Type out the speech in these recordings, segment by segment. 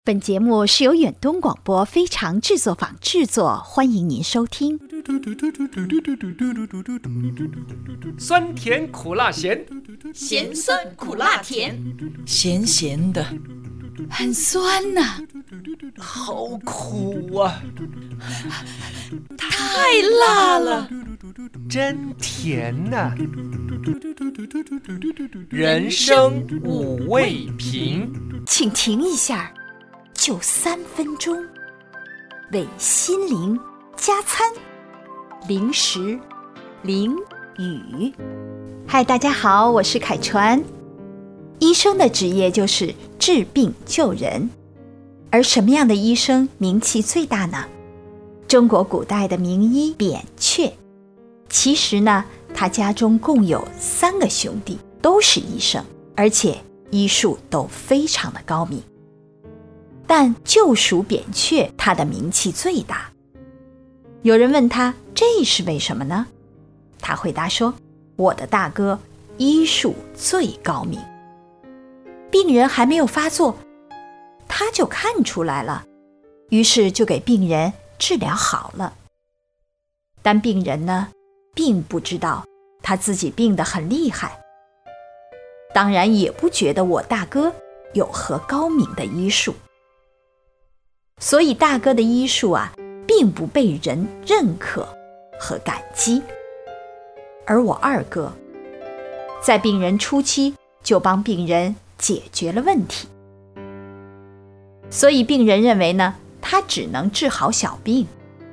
本节目是由远东广播非常制作坊制作，欢迎您收听。 酸甜苦辣咸， 咸酸苦辣甜， 咸咸的， 很酸呐， 好苦啊， 太辣了， 真甜呐，人生五味瓶， 请停一下，就3分钟，为心灵加餐，零食淋雨。嗨，大家好，我是凯川。医生的职业就是治病救人，而什么样的医生名气最大呢？中国古代的名医扁鹊，其实呢，他家中共有3个兄弟，都是医生，而且医术都非常的高明。但就属扁鹊，他的名气最大。有人问他这是为什么呢？他回答说，我的大哥医术最高明，病人还没有发作，他就看出来了，于是就给病人治疗好了。但病人呢，并不知道他自己病得很厉害，当然也不觉得我大哥有何高明的医术。所以大哥的医术并不被人认可和感激。而我二哥在病人初期就帮病人解决了问题，所以病人认为呢，他只能治好小病。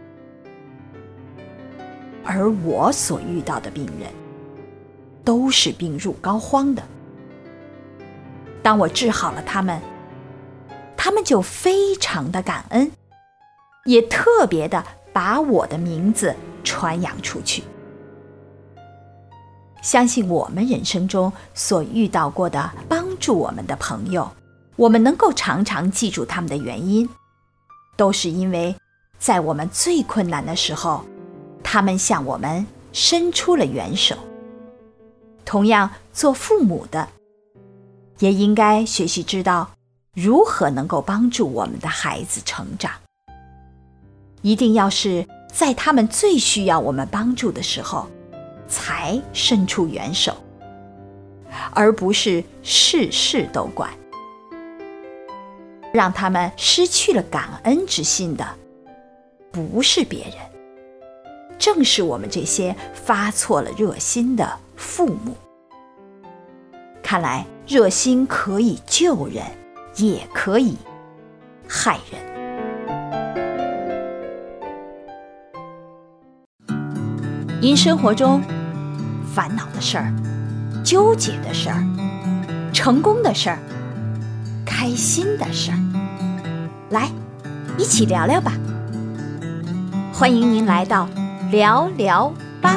而我所遇到的病人都是病入膏肓的，当我治好了他们就非常的感恩，也特别的把我的名字传扬出去。相信我们人生中所遇到过的帮助我们的朋友，我们能够常常记住他们的原因，都是因为在我们最困难的时候，他们向我们伸出了援手。同样，做父母的也应该学习知道如何能够帮助我们的孩子成长。一定要是在他们最需要我们帮助的时候才伸出援手，而不是事事都管。让他们失去了感恩之心的不是别人，正是我们这些发错了热心的父母。看来热心可以救人，也可以害人。因生活中烦恼的事儿、纠结的事儿、成功的事儿、开心的事儿，来，一起聊聊吧。欢迎您来到聊聊吧。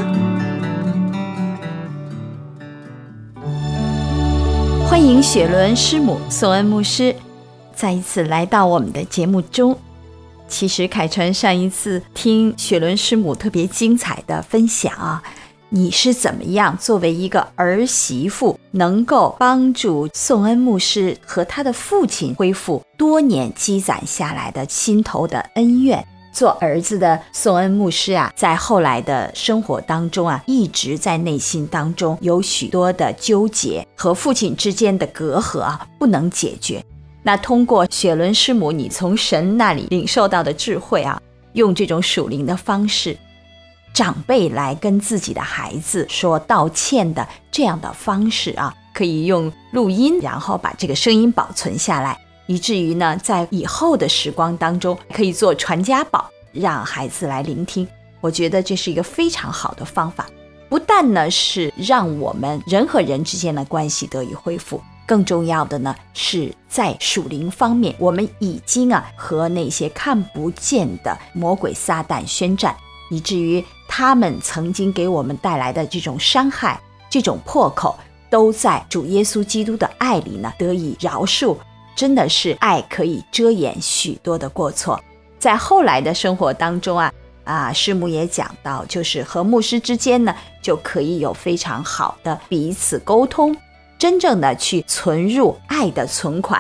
欢迎雪伦师母宋恩牧师再一次来到我们的节目中。其实凯川上一次听雪伦师母特别精彩的分享你是怎么样作为一个儿媳妇能够帮助宋恩牧师和他的父亲恢复多年积攒下来的心头的恩怨。做儿子的宋恩牧师在后来的生活当中一直在内心当中有许多的纠结，和父亲之间的隔阂不能解决。那通过雪伦师母你从神那里领受到的智慧用这种属灵的方式，长辈来跟自己的孩子说道歉的这样的方式可以用录音，然后把这个声音保存下来，以至于呢，在以后的时光当中可以做传家宝，让孩子来聆听。我觉得这是一个非常好的方法，不但呢是让我们人和人之间的关系得以恢复，更重要的呢是在属灵方面，我们已经和那些看不见的魔鬼撒旦宣战，以至于他们曾经给我们带来的这种伤害、这种破口，都在主耶稣基督的爱里呢得以饶恕。真的是爱可以遮掩许多的过错。在后来的生活当中师母也讲到，就是和牧师之间呢就可以有非常好的彼此沟通，真正的去存入爱的存款，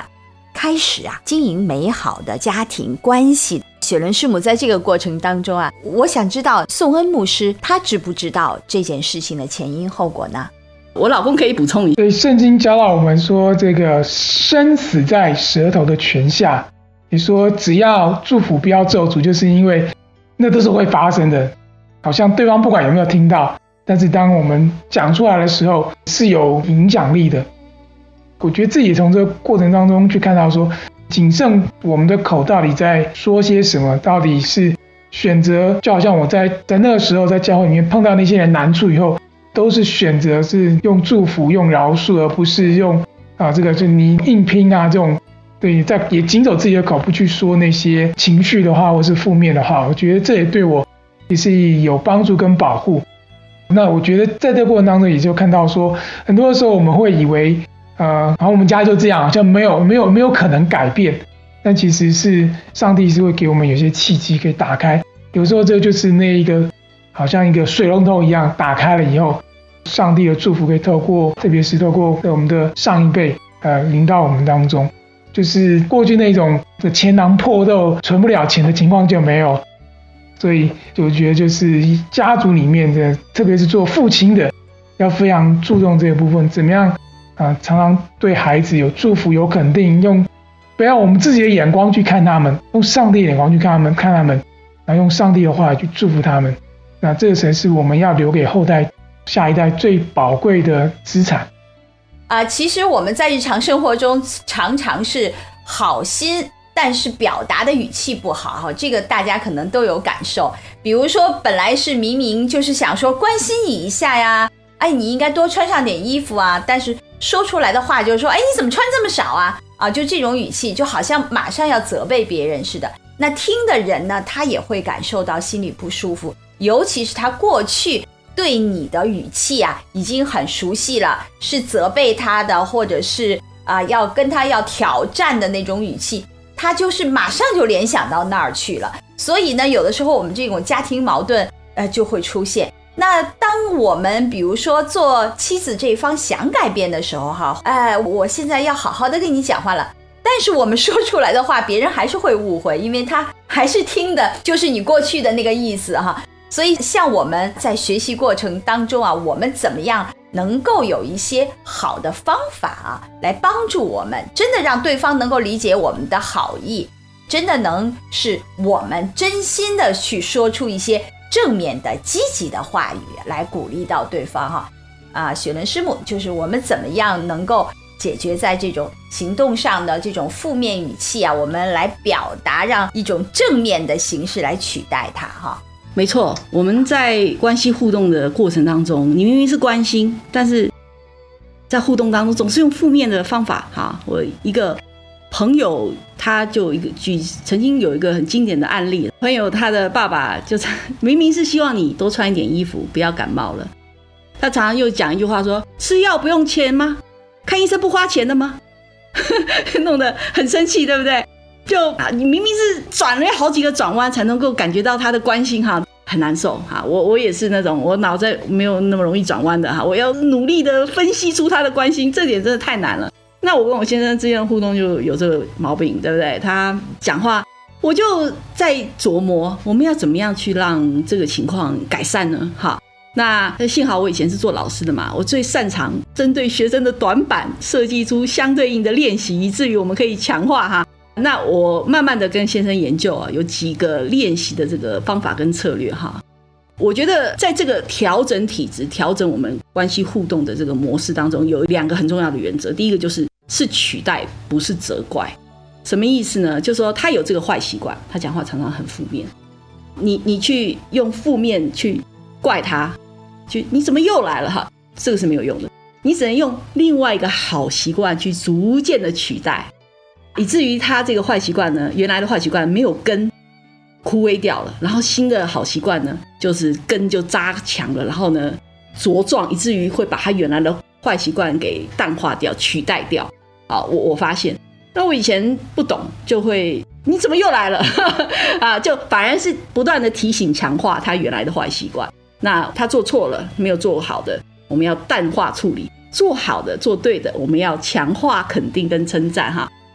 开始经营美好的家庭关系。雪伦师母在这个过程当中我想知道宋恩牧师他知不知道这件事情的前因后果呢？ 我老公可以补充一下， 所以圣经教导我们说，这个生死在舌头的泉下。你说只要祝福不要咒诅，就是因为那都是会发生的。好像对方不管有没有听到，但是当我们讲出来的时候是有影响力的。我觉得自己从这个过程当中去看到说，谨慎我们的口到底在说些什么，到底是选择，就好像我在那个时候在教会里面碰到那些人难处以后，都是选择是用祝福用饶恕，而不是用这个就你硬拼这种，对，也谨守自己的口，不去说那些情绪的话或是负面的话。我觉得这也对我也是有帮助跟保护。那我觉得在这个过程当中也就看到说，很多的时候我们会以为然后我们家就这样，好像没有可能改变，但其实是上帝是会给我们有些契机可以打开。有时候这就是那一个好像一个水龙头一样，打开了以后，上帝的祝福可以透过，特别是透过我们的上一辈临到我们当中，就是过去那种钱囊破豆存不了钱的情况就没有。所以我觉得就是家族里面的，特别是做父亲的，要非常注重这个部分，怎么样常常对孩子有祝福有肯定，不要我们自己的眼光去看他们，用上帝的眼光去看他们，然后用上帝的话去祝福他们。那这个才是我们要留给后代下一代最宝贵的资产。 其实我们在日常生活中常常是好心，但是表达的语气不好，这个大家可能都有感受。比如说本来是明明就是想说关心你一下呀，你应该多穿上点衣服但是说出来的话就是说，你怎么穿这么少就这种语气，就好像马上要责备别人似的。那听的人呢，他也会感受到心里不舒服，尤其是他过去对你的语气已经很熟悉了，是责备他的，或者是要跟他要挑战的那种语气，他就是马上就联想到那儿去了。所以呢，有的时候我们这种家庭矛盾就会出现。那当我们比如说做妻子这一方想改变的时候我现在要好好的跟你讲话了，但是我们说出来的话别人还是会误会，因为他还是听的就是你过去的那个意思所以像我们在学习过程当中我们怎么样能够有一些好的方法来帮助我们真的让对方能够理解我们的好意，真的能是我们真心的去说出一些正面的积极的话语来鼓励到对方雪伦师母就是我们怎么样能够解决在这种行动上的这种负面语气我们来表达，让一种正面的形式来取代它没错，我们在关系互动的过程当中，你明明是关心，但是在互动当中总是用负面的方法我一个朋友他就曾经有一个很经典的案例，朋友他的爸爸就明明是希望你多穿一点衣服，不要感冒了，他常常又讲一句话说，吃药不用钱吗？看医生不花钱的吗？弄得很生气，对不对？就你明明是转了好几个转弯才能够感觉到他的关心很难受我也是那种我脑袋没有那么容易转弯的我要努力的分析出他的关心，这点真的太难了。那我跟我先生之间的互动就有这个毛病，对不对？他讲话我就在琢磨我们要怎么样去让这个情况改善呢那幸好我以前是做老师的嘛，我最擅长针对学生的短板设计出相对应的练习，以至于我们可以强化那我慢慢的跟先生研究有几个练习的这个方法跟策略我觉得在这个调整体质调整我们关系互动的这个模式当中，有2个很重要的原则。第一个就是取代，不是责怪。什么意思呢？就是说他有这个坏习惯，他讲话常常很负面，你去用负面去怪他，你怎么又来了这个是没有用的，你只能用另外一个好习惯去逐渐的取代，以至于他这个坏习惯呢，原来的坏习惯没有根枯萎掉了，然后新的好习惯呢，就是根就扎强了，然后呢茁壮，以至于会把他原来的坏习惯给淡化掉取代掉我发现那我以前不懂，就会你怎么又来了就反而是不断的提醒强化他原来的坏习惯。那他做错了没有做好的，我们要淡化处理，做好的做对的我们要强化肯定跟称赞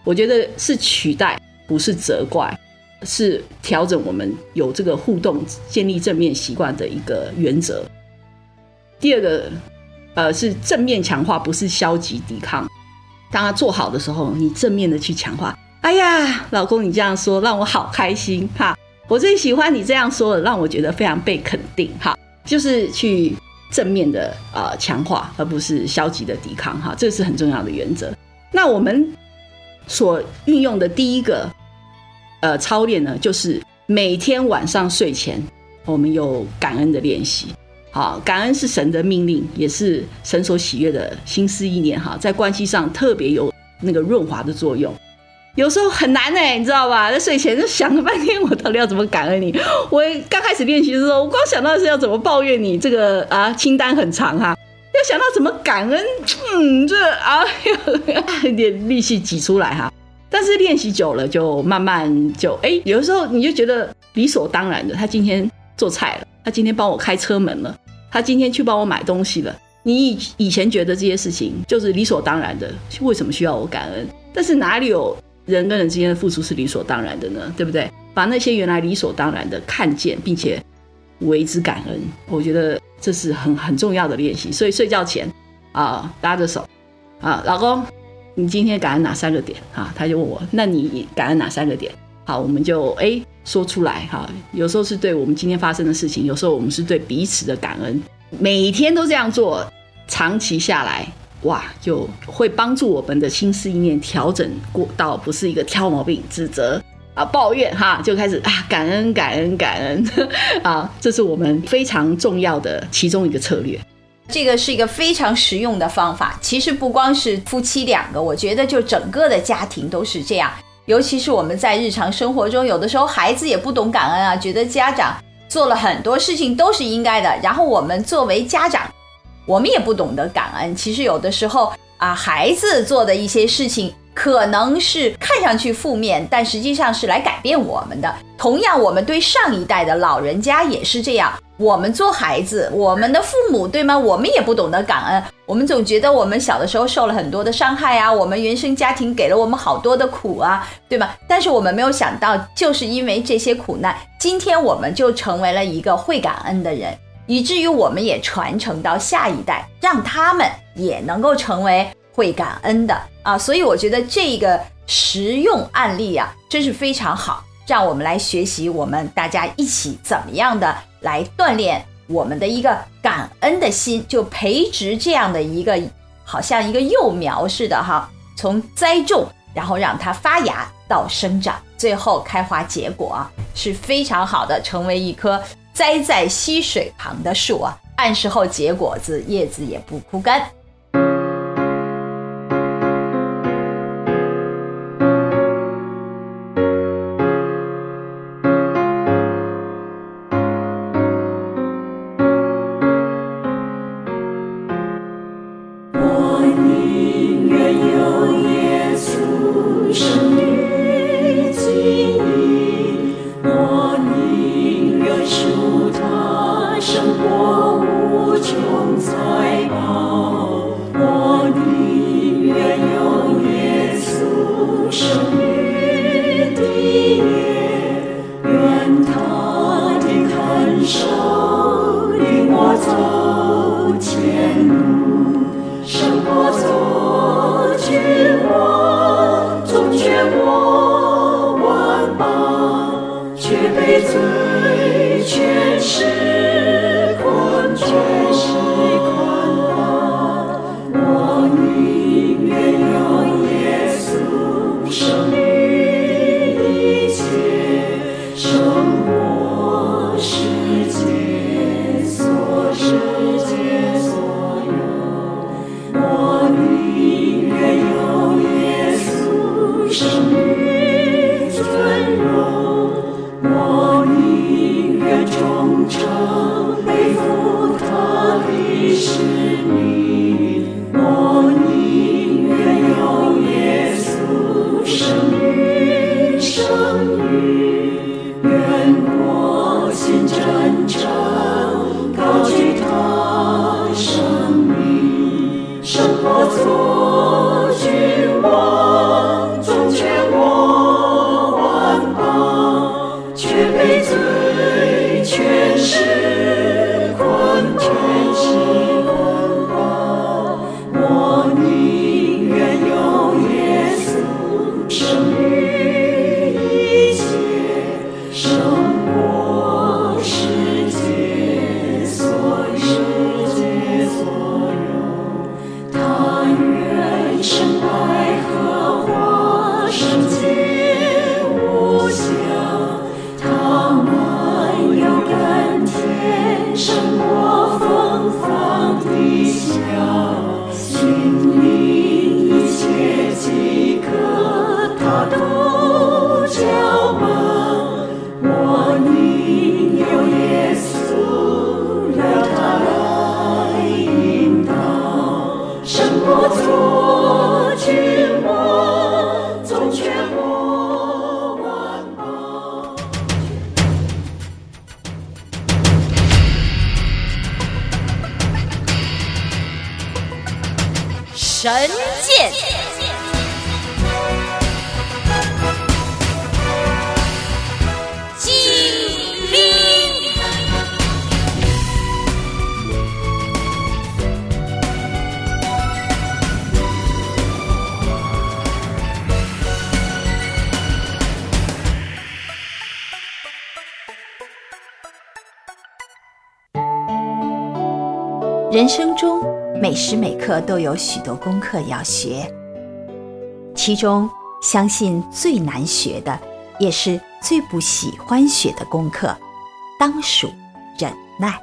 我觉得是取代，不是责怪，是调整我们有这个互动、建立正面习惯的一个原则。第二个是正面强化，不是消极抵抗。当他做好的时候，你正面的去强化。哎呀，老公你这样说让我好开心哈！我最喜欢你这样说的，让我觉得非常被肯定哈。就是去正面的强化，而不是消极的抵抗哈，这是很重要的原则。那我们所运用的第一个操练呢，就是每天晚上睡前，我们有感恩的练习。好，感恩是神的命令，也是神所喜悦的心思意念哈，在关系上特别有那个润滑的作用。有时候很难你知道吧？在睡前就想了半天，我到底要怎么感恩你？我刚开始练习的时候，我光想到是要怎么抱怨你，这个清单很长哈。要想到怎么感恩，有点力气挤出来哈。但是练习久了，就慢慢就有的时候你就觉得理所当然的，他今天做菜了，他今天帮我开车门了，他今天去帮我买东西了。你以前觉得这些事情就是理所当然的，为什么需要我感恩？但是哪里有人跟人之间的付出是理所当然的呢？对不对？把那些原来理所当然的看见，并且为之感恩，我觉得这是很重要的练习。所以睡觉前拉着手老公，你今天感恩哪3个点他就问我，那你感恩哪3个点？好，我们就说出来有时候是对我们今天发生的事情，有时候我们是对彼此的感恩。每天都这样做，长期下来哇，就会帮助我们的心思意念调整过到不是一个挑毛病、指责抱怨就开始感恩这是我们非常重要的其中一个策略。 这个是一个非常实用的方法，其实不光是夫妻2个，我觉得就整个的家庭都是这样。尤其是我们在日常生活中，有的时候孩子也不懂感恩觉得家长做了很多事情都是应该的，然后我们作为家长，我们也不懂得感恩。其实有的时候孩子做的一些事情可能是看上去负面，但实际上是来改变我们的。同样我们对上一代的老人家也是这样，我们做孩子，我们的父母对吗？我们也不懂得感恩，我们总觉得我们小的时候受了很多的伤害我们原生家庭给了我们好多的苦对吗？但是我们没有想到，就是因为这些苦难，今天我们就成为了一个会感恩的人，以至于我们也传承到下一代，让他们也能够成为会感恩的所以我觉得这个实用案例真是非常好，让我们来学习，我们大家一起怎么样的来锻炼我们的一个感恩的心，就培植这样的一个好像一个幼苗似的从栽种，然后让它发芽到生长，最后开花结果是非常好的，成为一棵栽在溪水旁的树按时后结果子，叶子也不枯干。 生活做君王，忠犬神剑。机灵。 人生中每时每刻都有许多功课要学，其中相信最难学的，也是最不喜欢学的功课，当属忍耐。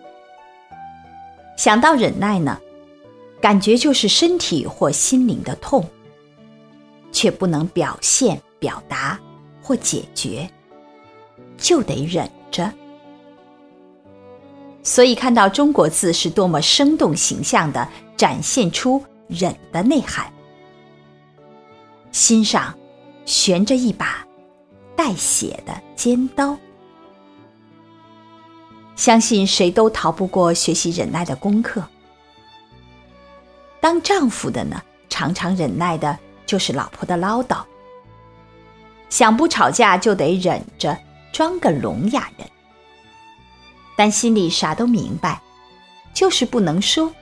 想到忍耐呢，感觉就是身体或心灵的痛，却不能表现、表达或解决，就得忍着。所以看到中国字是多么生动形象地展现出忍的内涵。心上悬着一把带血的尖刀，相信谁都逃不过学习忍耐的功课。当丈夫的呢，常常忍耐的就是老婆的唠叨，想不吵架就得忍着装个聋哑人，但心里啥都明白，就是不能说。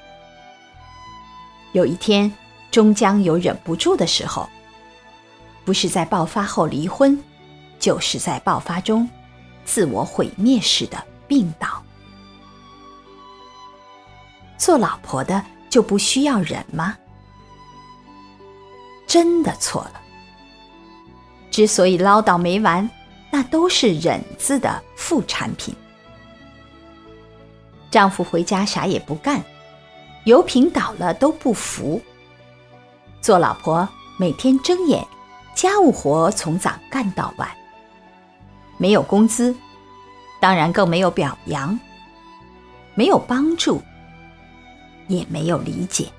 有一天终将有忍不住的时候，不是在爆发后离婚，就是在爆发中自我毁灭式的病倒。做老婆的就不需要忍吗？真的错了。之所以唠叨没完，那都是忍字的副产品。丈夫回家啥也不干，油瓶倒了都不扶。做老婆每天睁眼，家务活从早干到晚，没有工资，当然更没有表扬，没有帮助，也没有理解。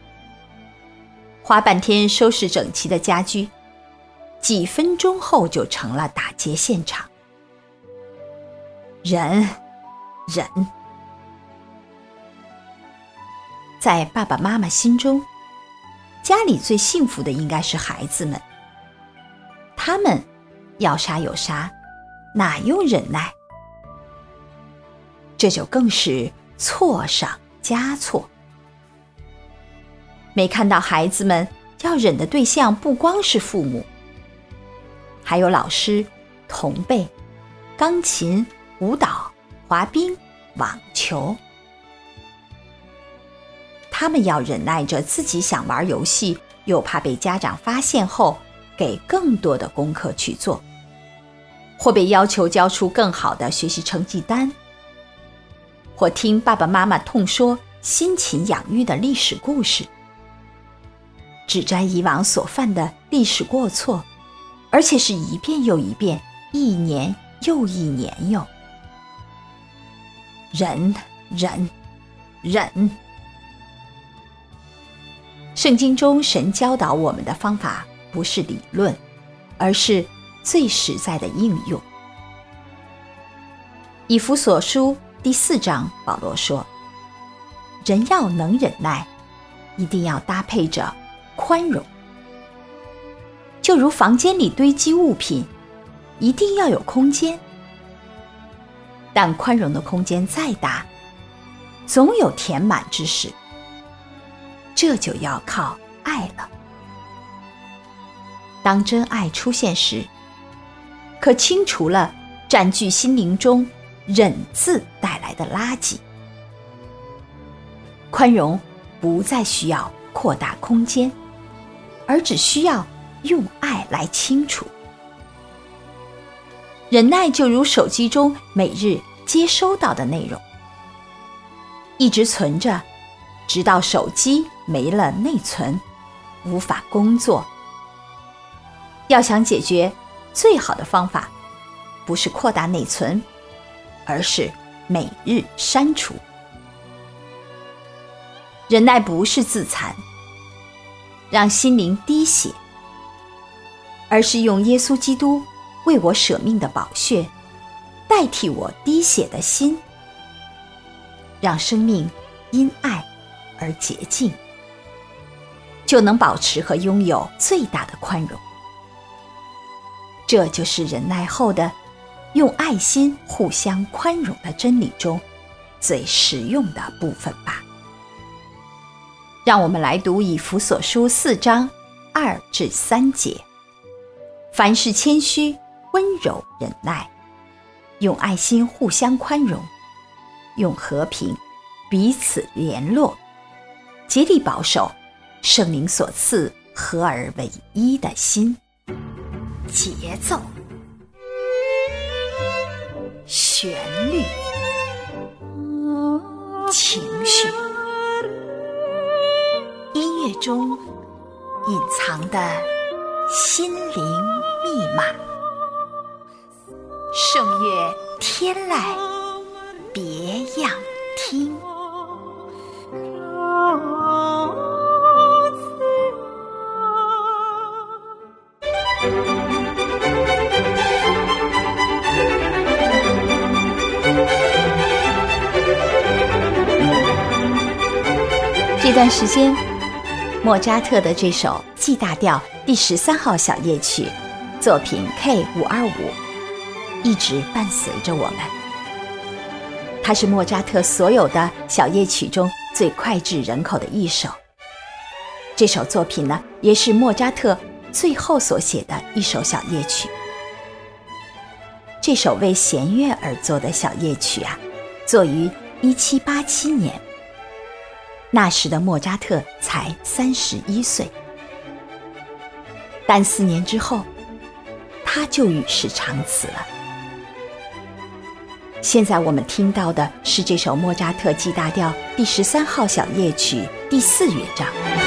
花半天收拾整齐的家居，几分钟后就成了打劫现场。忍。在爸爸妈妈心中，家里最幸福的应该是孩子们，他们要啥有啥，哪用忍耐？这就更是错上加错。没看到孩子们要忍的对象不光是父母，还有老师、同辈、钢琴、舞蹈、滑冰、网球。他们要忍耐着自己想玩游戏，又怕被家长发现后给更多的功课去做，或被要求交出更好的学习成绩单，或听爸爸妈妈痛说辛勤养育的历史故事，指摘以往所犯的历史过错，而且是一遍又一遍，一年又一年哟。忍。圣经中神教导我们的方法不是理论，而是最实在的应用。以弗所书第4章，保罗说，人要能忍耐，一定要搭配着宽容。就如房间里堆积物品，一定要有空间，但宽容的空间再大，总有填满之时，这就要靠爱了。当真爱出现时，可清除了占据心灵中忍字带来的垃圾。宽容不再需要扩大空间，而只需要用爱来清除。忍耐就如手机中每日接收到的内容，一直存着，直到手机没了内存，无法工作。要想解决，最好的方法不是扩大内存，而是每日删除。忍耐不是自残，让心灵滴血，而是用耶稣基督为我舍命的宝血，代替我滴血的心，让生命因爱而洁净。 就能保持和拥有最大的宽容。这就是忍耐后的用爱心互相宽容的真理中最实用的部分吧。让我们来读以弗所书4章2至3节。凡事谦虚，温柔忍耐，用爱心互相宽容，用和平彼此联络，竭力保守圣灵所赐合而为一的心。节奏、旋律、情绪，音乐中隐藏的心灵密码。圣乐天籁，别样听。这段时间，莫扎特的这首 G 大调第13号小夜曲作品 K525 一直伴随着我们。它是莫扎特所有的小夜曲中最脍炙人口的一首。这首作品呢，也是莫扎特最后所写的一首小夜曲。这首为弦乐而作的小夜曲啊，作于1787年。那时的莫扎特才31岁，但4年之后，他就与世长辞了。现在我们听到的是这首莫扎特 G 大调第13号小夜曲第4乐章。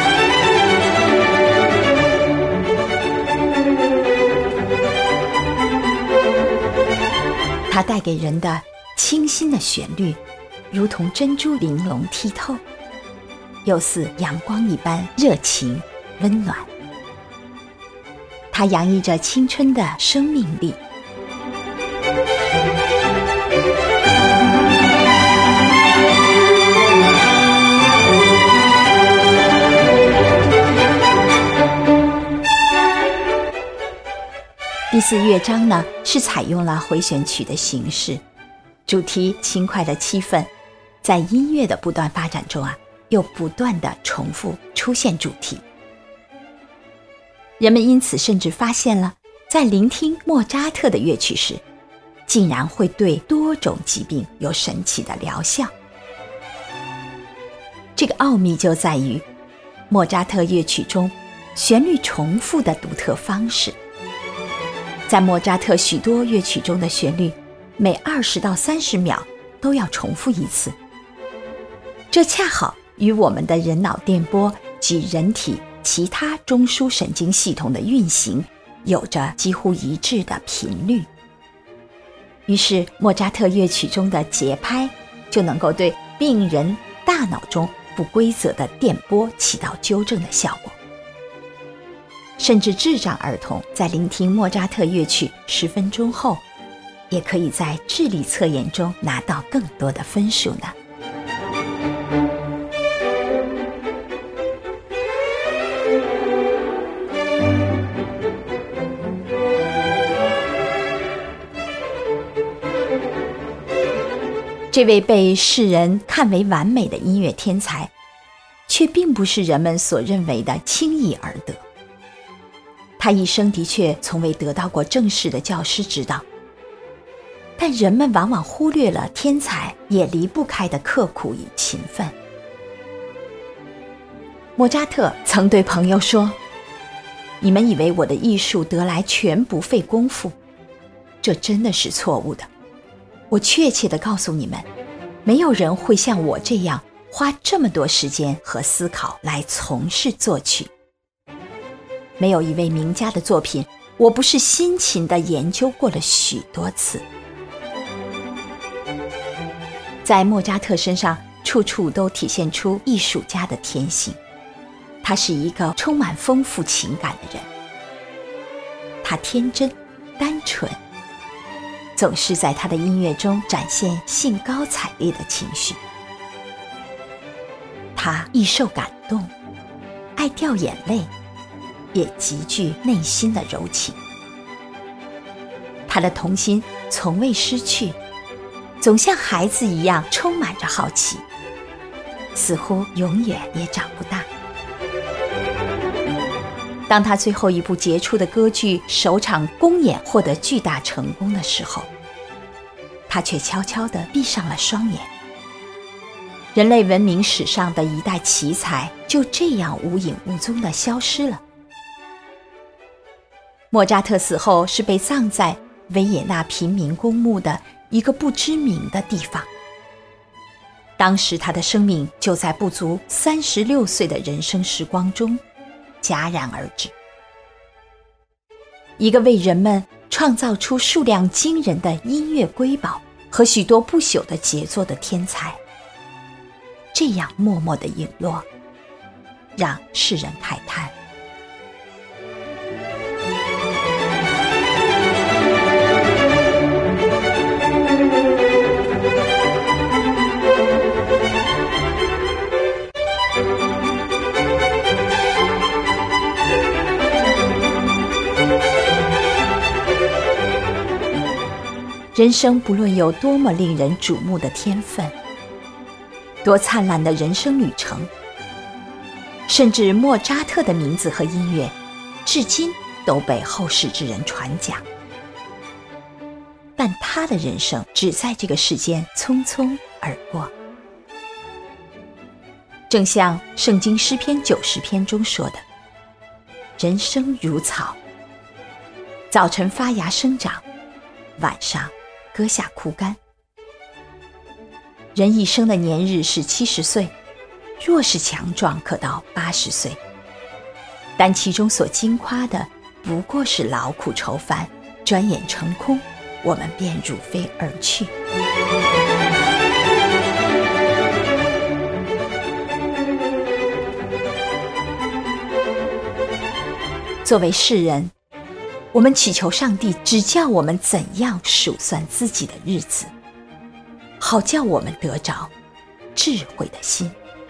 它带给人的清新的旋律，如同珍珠玲珑剔透，又似阳光一般热情温暖。它洋溢着青春的生命力。第4乐章呢，是采用了回旋曲的形式，主题轻快的气氛，在音乐的不断发展中啊，又不断的重复出现主题。人们因此甚至发现了，在聆听莫扎特的乐曲时，竟然会对多种疾病有神奇的疗效。这个奥秘就在于莫扎特乐曲中旋律重复的独特方式。在莫扎特许多乐曲中的旋律，每20到30秒都要重复一次，这恰好与我们的人脑电波及人体其他中枢神经系统的运行有着几乎一致的频率。于是莫扎特乐曲中的节拍就能够对病人大脑中不规则的电波起到纠正的效果。甚至智障儿童在聆听莫扎特乐曲10分钟后，也可以在智力测验中拿到更多的分数呢。这位被世人看为完美的音乐天才，却并不是人们所认为的轻易而得。他一生的确从未得到过正式的教师指导，但人们往往忽略了天才也离不开的刻苦与勤奋。莫扎特曾对朋友说：“你们以为我的艺术得来全不费功夫，这真的是错误的。我确切地告诉你们，没有人会像我这样花这么多时间和思考来从事作曲。没有一位名家的作品，我不是辛勤地研究过了许多次。”在莫扎特身上，处处都体现出艺术家的天性。他是一个充满丰富情感的人，他天真单纯，总是在他的音乐中展现兴高采烈的情绪。他易受感动，爱爱掉眼泪，也极具内心的柔情。他的童心从未失去，总像孩子一样充满着好奇，似乎永远也长不大。当他最后一部杰出的歌剧首场公演获得巨大成功的时候，他却悄悄地闭上了双眼。人类文明史上的一代奇才就这样无影无踪地消失了。莫扎特死后是被葬在维也纳贫民公墓的一个不知名的地方。当时他的生命就在不足36岁的人生时光中戛然而止。一个为人们创造出数量惊人的音乐瑰宝和许多不朽的杰作的天才，这样默默地陨落，让世人慨叹。人生不论有多么令人瞩目的天分，多灿烂的人生旅程，甚至莫扎特的名字和音乐至今都被后世之人传讲，但他的人生只在这个世间匆匆而过。正像圣经诗篇90篇中说的，人生如草，早晨发芽生长，晚上割下枯干。人一生的年日是70岁，若是强壮可到80岁，但其中所经夸的不过是劳苦愁烦，转眼成空，我们便入非而去。作为世人，我们祈求上帝指教我们怎样数算自己的日子，好叫我们得着智慧的心。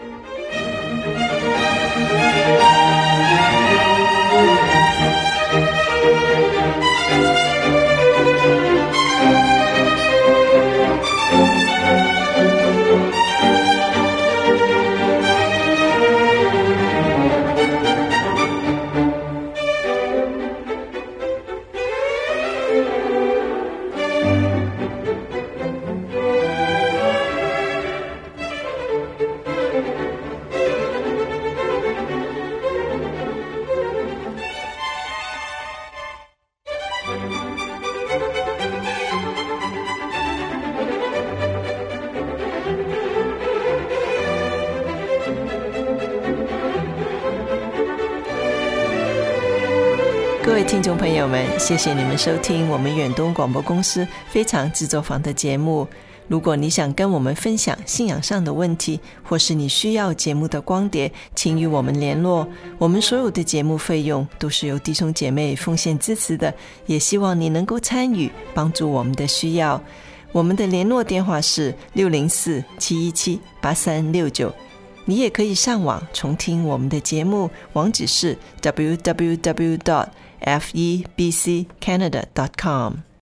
各位听众朋友们，谢谢你们收听我们远东广播公司非常制作坊的节目。如果你想跟我们分享信仰上的问题，或是你需要节目的光碟，请与我们联络。我们所有的节目费用都是由弟兄姐妹奉献支持的，也希望你能够参与，帮助我们的需要。我们的联络电话是604-717-8369。你也可以上网重听我们的节目，网址是 www.febccanada.com。